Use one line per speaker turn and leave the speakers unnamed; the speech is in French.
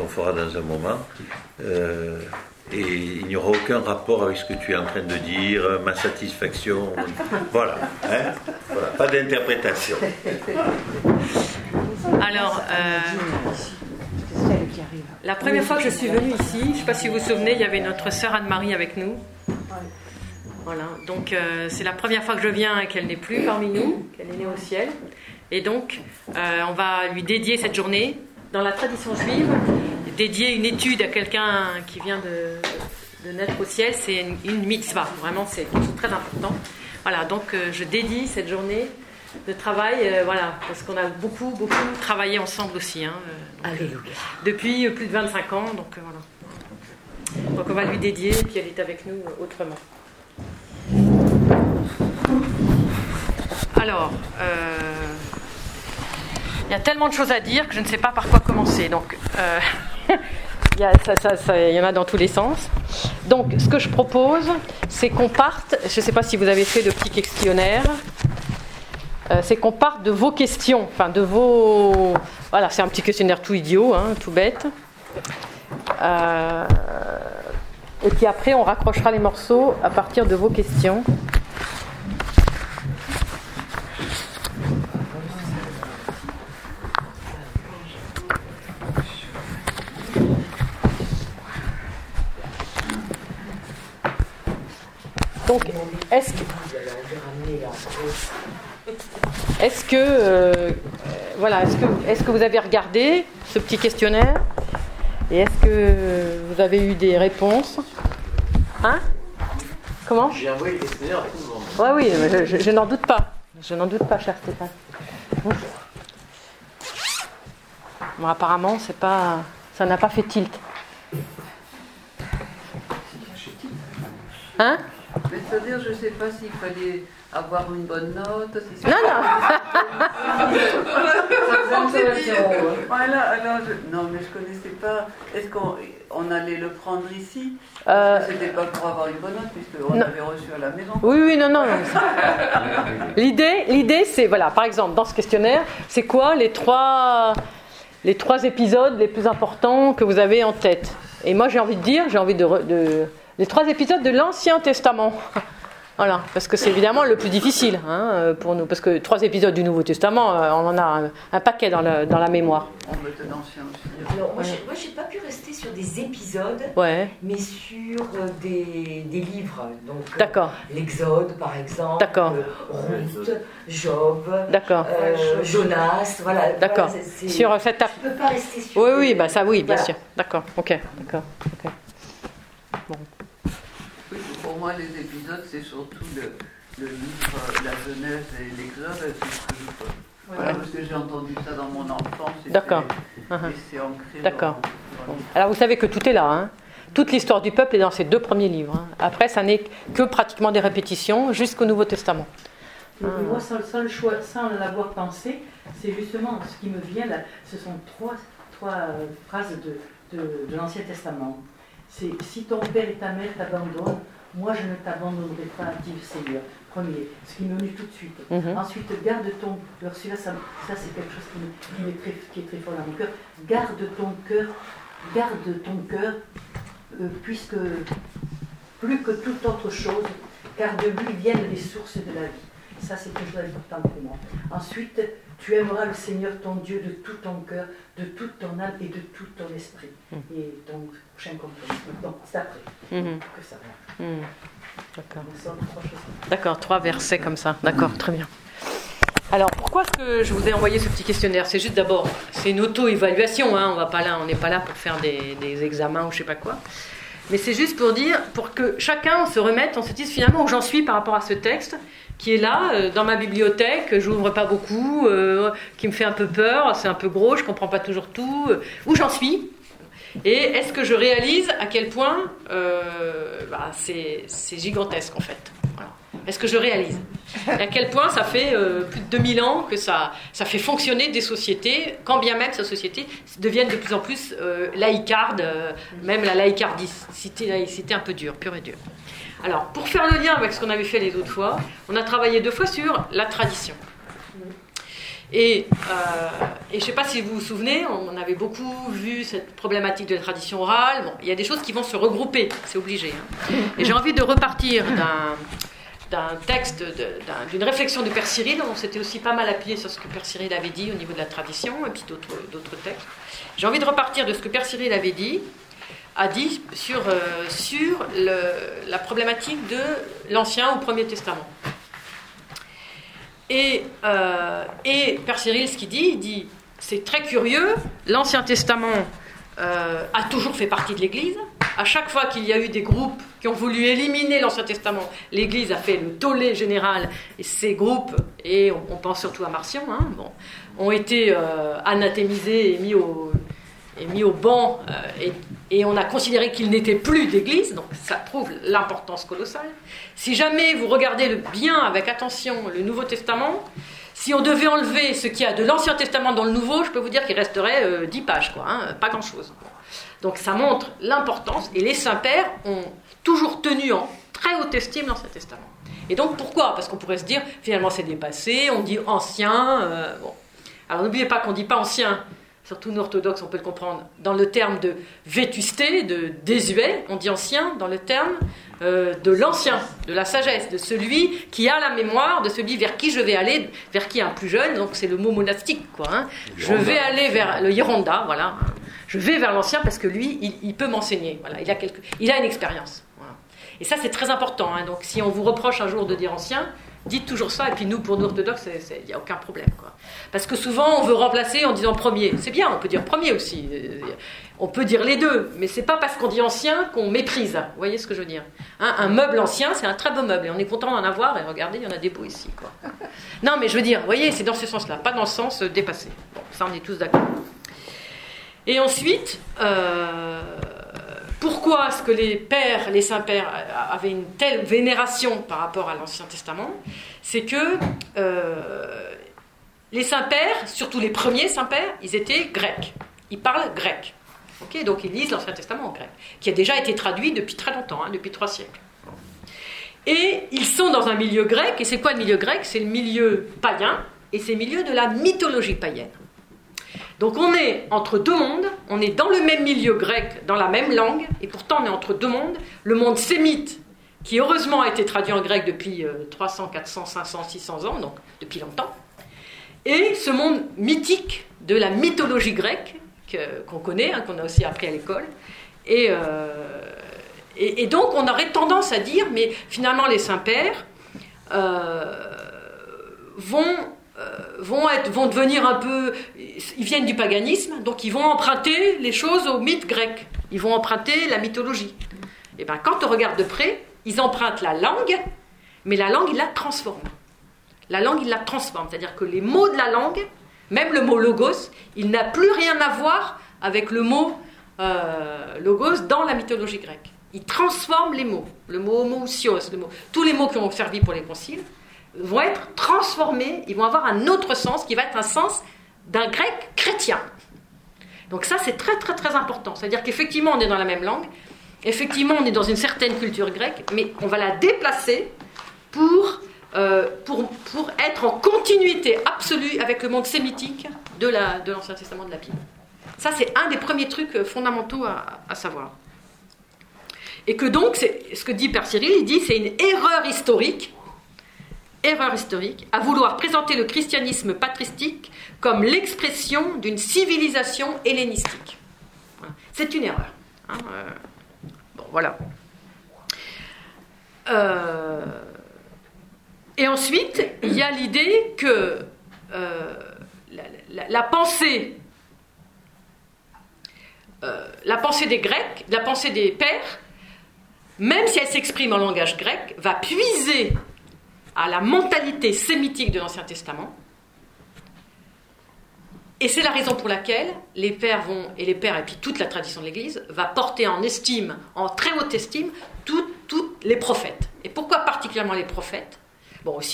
on fera dans un moment. Et il n'y aura aucun rapport avec ce que tu es en train de dire, ma satisfaction. Voilà, hein, voilà, pas d'interprétation.
Alors, la première fois que je suis venue ici, je ne sais pas si vous vous souvenez, il y avait notre sœur Anne-Marie avec nous. Voilà, donc c'est la première fois que je viens et qu'elle n'est plus parmi nous, qu'elle est née au ciel. Et donc, on va lui dédier cette journée. Dans la tradition juive, dédier une étude à quelqu'un qui vient de naître au ciel, c'est une mitzvah. Vraiment, c'est quelque chose de très important. Voilà, donc je dédie cette journée de travail, voilà, parce qu'on a beaucoup travaillé ensemble aussi. Hein, depuis plus de 25 ans, donc voilà. Donc on va lui dédier, et puis elle est avec nous autrement. Alors, il y a tellement de choses à dire que je ne sais pas par quoi commencer. Donc, il y en a dans tous les sens. Donc, ce que je propose, c'est qu'on parte. Je ne sais pas si vous avez fait le petit questionnaire. C'est qu'on parte de vos questions, enfin de vos. Voilà, c'est un petit questionnaire tout idiot, hein, tout bête. Et puis après, on raccrochera les morceaux à partir de vos questions. Donc, est-ce que vous avez regardé ce petit questionnaire et est-ce que vous avez eu des réponses? Hein? Comment?
J'ai envoyé le questionnaire à tout le monde.
Oui, mais je n'en doute pas. Je n'en doute pas, cher Stéphane. Bon, apparemment, ça n'a pas fait tilt. Hein?
C'est-à-dire, je ne sais pas s'il fallait avoir une bonne note. Si
Non.
Voilà, alors non, mais je ne connaissais pas. Est-ce qu'on allait le prendre ici? Parce que c'était pas pour avoir une bonne note, puisqu'on l'avait reçu à la maison.
Oui, non. L'idée, c'est, voilà, par exemple, dans ce questionnaire, c'est quoi les trois épisodes les plus importants que vous avez en tête? Et moi, j'ai envie de les 3 épisodes de l'Ancien Testament. Voilà, parce que c'est évidemment le plus difficile pour nous. Parce que 3 épisodes du Nouveau Testament, on en a un paquet dans la mémoire.
On veut être ancien aussi.
Alors, moi, j'ai pas pu rester sur des épisodes, mais sur des livres. Donc,
d'accord.
L'Exode, par exemple.
D'accord.
Ruth, Job.
D'accord.
Jonas, voilà.
D'accord.
Voilà,
sur cette.
Je peux pas rester sur.
Oui, bah ça, oui, bien
voilà.
sûr. D'accord. Ok. Bon.
Oui, pour moi, les épisodes, c'est surtout le livre, la Genèse et l'Exode, c'est ce que je peux. Voilà, parce que j'ai entendu ça dans mon enfance.
D'accord.
Et c'est ancré.
D'accord. Alors, vous savez que tout est là. Hein. Toute l'histoire du peuple est dans ces 2 premiers livres. Hein. Après, ça n'est que pratiquement des répétitions jusqu'au Nouveau Testament.
Moi, sans l'avoir pensé, c'est justement ce qui me vient là. Ce sont trois phrases de l'Ancien Testament. C'est « Si ton père et ta mère t'abandonnent, moi je ne t'abandonnerai pas, dit le Seigneur ». Premier, ce qui me venu tout de suite. Ensuite, garde ton cœur. Celui-là, ça c'est quelque chose qui est très fort dans mon cœur. Garde ton cœur, puisque plus que toute autre chose, car de lui viennent les sources de la vie. Ça, c'est une chose importante pour moi. Ensuite, tu aimeras le Seigneur ton Dieu de tout ton cœur, de toute ton âme et de tout ton esprit. Et ton prochain compagnon. Donc, c'est après que ça va.
D'accord.
Donc,
D'accord, 3 versets comme ça. D'accord, très bien. Alors, pourquoi est-ce que je vous ai envoyé ce petit questionnaire? C'est juste d'abord, c'est une auto-évaluation. Hein, on n'est pas là pour faire des examens ou je sais pas quoi. Mais c'est juste pour que chacun se remette, on se dise finalement où j'en suis par rapport à ce texte qui est là, dans ma bibliothèque, que j'ouvre pas beaucoup, qui me fait un peu peur, c'est un peu gros, je comprends pas toujours tout, où j'en suis. Et est-ce que je réalise à quel point c'est gigantesque en fait. Voilà. Est-ce que je réalise? Et à quel point ça fait plus de 2000 ans que ça fait fonctionner des sociétés, quand bien même ces sociétés deviennent de plus en plus laïcardes, même la laïcité un peu dure, pure et dure. Alors, pour faire le lien avec ce qu'on avait fait les autres fois, on a travaillé 2 fois sur la tradition. Et je ne sais pas si vous vous souvenez, on avait beaucoup vu cette problématique de la tradition orale. Bon, il y a des choses qui vont se regrouper, c'est obligé. Et j'ai envie de repartir d'un texte, d'une réflexion de Père Cyril. On s'était aussi pas mal appuyé sur ce que Père Cyril avait dit au niveau de la tradition, et puis d'autres textes. J'ai envie de repartir de ce que Père Cyril a dit sur la problématique de l'Ancien ou Premier Testament. Et Père Cyril, ce qu'il dit, il dit, c'est très curieux, l'Ancien Testament a toujours fait partie de l'Église. À chaque fois qu'il y a eu des groupes qui ont voulu éliminer l'Ancien Testament, l'Église a fait le tollé général, et ces groupes, et on pense surtout à Marcion, ont été anathémisés et mis au banc, et on a considéré qu'il n'était plus d'Église, donc ça prouve l'importance colossale. Si jamais vous regardez bien avec attention le Nouveau Testament, si on devait enlever ce qu'il y a de l'Ancien Testament dans le Nouveau, je peux vous dire qu'il resterait 10 pages, pas grand-chose. Donc ça montre l'importance, et les saints-pères ont toujours tenu en très haute estime l'Ancien Testament. Et donc pourquoi ? Parce qu'on pourrait se dire, finalement c'est dépassé, on dit ancien. Alors n'oubliez pas qu'on ne dit pas ancien, surtout nous orthodoxes, on peut le comprendre, dans le terme de vétusté, de désuet, on dit ancien dans le terme de l'ancien, de la sagesse, de celui qui a la mémoire, de celui vers qui je vais aller, vers qui est un plus jeune, donc c'est le mot monastique, Je vais aller vers le Hironda, voilà. Je vais vers l'ancien parce que lui, il peut m'enseigner, voilà. Il a une expérience. Voilà. Et ça, c'est très important, donc si on vous reproche un jour de dire ancien, dites toujours ça, et puis nous, pour nous orthodoxes, il n'y a aucun problème. Parce que souvent, on veut remplacer en disant premier. C'est bien, on peut dire premier aussi. On peut dire les deux, mais c'est pas parce qu'on dit ancien qu'on méprise. Vous voyez ce que je veux dire ? Un meuble ancien, c'est un très beau meuble, et on est content d'en avoir, et regardez, il y en a des beaux ici. Non, mais je veux dire, vous voyez, c'est dans ce sens-là, pas dans le sens dépassé. Bon, ça, on est tous d'accord. Et ensuite, pourquoi est-ce que les saints-pères avaient une telle vénération par rapport à l'Ancien Testament ? C'est que les saints-pères, surtout les premiers saints-pères, ils étaient grecs. Ils parlent grec. Okay, donc ils lisent l'Ancien Testament en grec, qui a déjà été traduit depuis très longtemps, depuis 3 siècles. Et ils sont dans un milieu grec, et c'est quoi le milieu grec ? C'est le milieu païen, et c'est le milieu de la mythologie païenne. Donc on est entre deux mondes, on est dans le même milieu grec, dans la même langue, et pourtant on est entre deux mondes. Le monde sémite, qui heureusement a été traduit en grec depuis 300, 400, 500, 600 ans, donc depuis longtemps, et ce monde mythique de la mythologie grecque, qu'on connaît, qu'on a aussi appris à l'école, et donc on aurait tendance à dire, mais finalement les saints-pères vont devenir un peu, ils viennent du paganisme, donc ils vont emprunter les choses aux mythes grecs, ils vont emprunter la mythologie. Et bien quand on regarde de près, ils empruntent la langue, mais la langue ils la transforment. La langue ils la transforment, c'est-à-dire que les mots de la langue, même le mot logos, il n'a plus rien à voir avec le mot logos dans la mythologie grecque. Il transforme les mots, le mot homoousios, tous les mots qui ont servi pour les conciles vont être transformés, ils vont avoir un autre sens qui va être un sens d'un grec chrétien. Donc ça c'est très très très important, c'est-à-dire qu'effectivement on est dans la même langue, effectivement on est dans une certaine culture grecque, mais on va la déplacer pour être en continuité absolue avec le monde sémitique de l'Ancien Testament de la Bible. Ça, c'est un des premiers trucs fondamentaux à savoir. Et que donc, c'est ce que dit Père Cyril, il dit c'est une erreur historique à vouloir présenter le christianisme patristique comme l'expression d'une civilisation hellénistique. Voilà. C'est une erreur. Bon, voilà. Et ensuite, il y a l'idée que la pensée des Grecs, la pensée des pères, même si elle s'exprime en langage grec, va puiser à la mentalité sémitique de l'Ancien Testament. Et c'est la raison pour laquelle les pères et puis toute la tradition de l'Église va porter en estime, en très haute estime, tous les prophètes. Et pourquoi particulièrement les prophètes ? Bon, aussi